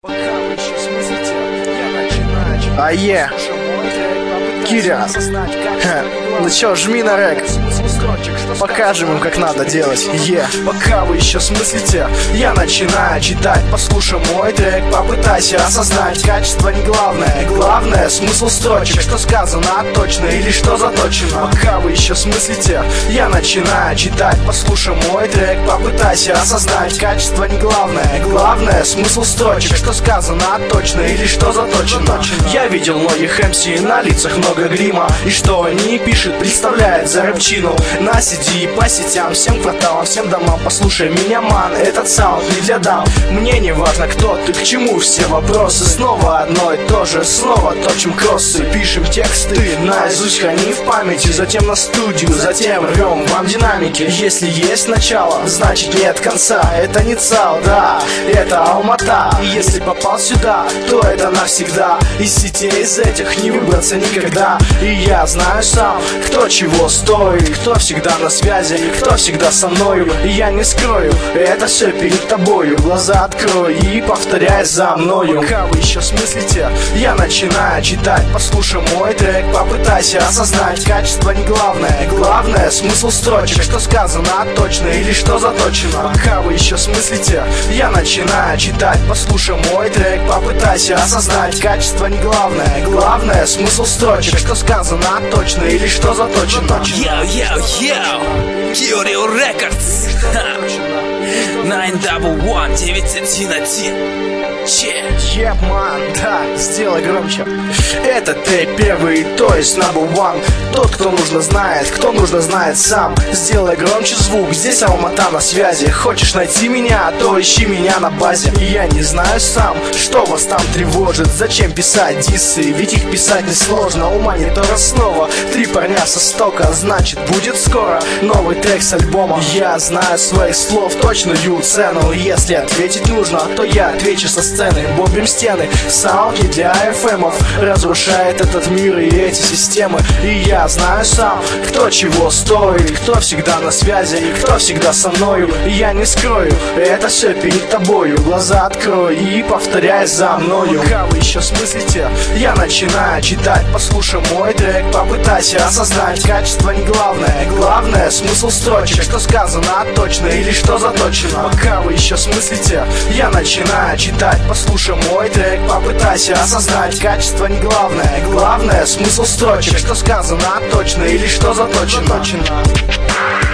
Ае, Киря, ну чё, жми на рэк. Покажем им, как надо делать. Пока вы еще смыслите, я начинаю читать. Послушай мой трек, попытайся осознать. Качество не главное, главное смысл строчек. Что сказано точно или что заточено. Пока вы еще смыслите, я начинаю читать. Послушай мой трек, попытайся осознать. Качество не главное, главное смысл строчек. Что сказано точно или что заточено. Я видел многих МС, на лицах много грима. И что они пишут, представляет за рэпчину. На CD по сетям, всем кварталам, всем домам. Послушай меня, ман, этот саунд не для дам. Мне не важно, кто ты, к чему все вопросы. Снова одно и то же, снова точим кроссы. Пишем тексты, наизусть храни в памяти. Затем на студию, затем рвем вам динамики. Если есть начало, значит нет конца. Это не ЦАО, да, это Алмата. И если попал сюда, то это навсегда. Из сетей из этих не выбраться никогда. И я знаю сам, кто чего стоит, кто всегда на связи, кто всегда со мною. И я не скрою, это все перед тобою. Глаза открой и повторяй за мною. Пока вы еще смыслите, я начинаю читать. Послушай мой трек, попытайся осознать. Качество не главное, главное смысл строчек. Что сказано точно или что заточено. Пока вы еще смыслите, я начинаю читать. Послушай мой трек, попытайся осознать. Качество не главное, главное смысл строчек. Что сказано точно или что заточено. Кирио Рекордс 911-911. Ман, да, сделай громче. Это ты первый, то есть number one. Тот, кто нужно знает, кто нужно знает сам. Сделай громче звук, здесь Алмата на связи. Хочешь найти меня, то ищи меня на базе. И я не знаю сам, что вас там тревожит. Зачем писать диссы, ведь их писать несложно. У монитора снова 3 парня со стока. Значит, будет скоро новый трек с альбома. Я знаю своих слов, точную цену. Если ответить нужно, то я отвечу со сцены. Бомбим стены, саунд не для FM-ов. Разрушает этот мир и эти системы. И я знаю сам, кто чего стоит, кто всегда на связи и кто всегда со мною. И я не скрою, это все перед тобою. Глаза открой и повторяй за мною. Пока вы еще смыслите, я начинаю читать. Послушай мой трек, попытайся осознать. Качество не главное, главное смысл строчек. Что сказано точно или что заточено. Пока вы еще смыслите, я начинаю читать. Послушай мой трек, попытайся осознать. Качество не главное, главное смысл строчек. Что сказано точно или что заточено.